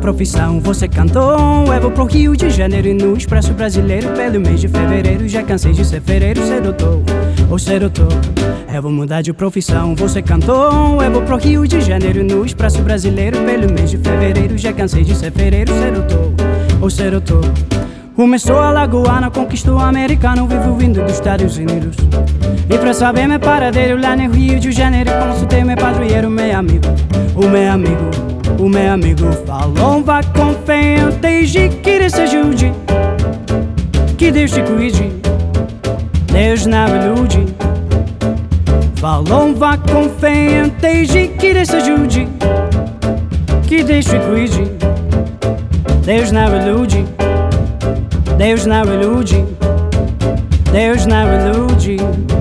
profissão, você cantou. Eu vou pro Rio de Janeiro e no Expresso Brasileiro. Pelo mês de fevereiro, já cansei de ser fereiro, ser doutor ou ser doutor. Eu vou mudar de profissão, você cantou. Eu vou pro Rio de Janeiro e no Expresso Brasileiro. Pelo mês de fevereiro, já cansei de ser fereiro, ser doutor ou ser doutor. Começou a lagoana, conquistou o americano, vivo vindo dos Estados Unidos. E pra saber meu paradeiro lá no Rio de Janeiro, consultei meu padroeiro, meu amigo. O meu amigo falou: vá com fé, desde que Deus te ajude, que Deus te cuide, Deus não ilude. Falou: vá com fé, desde que Deus te ajude, que Deus te cuide, Deus não ilude. Deus não ilude, Deus não ilude.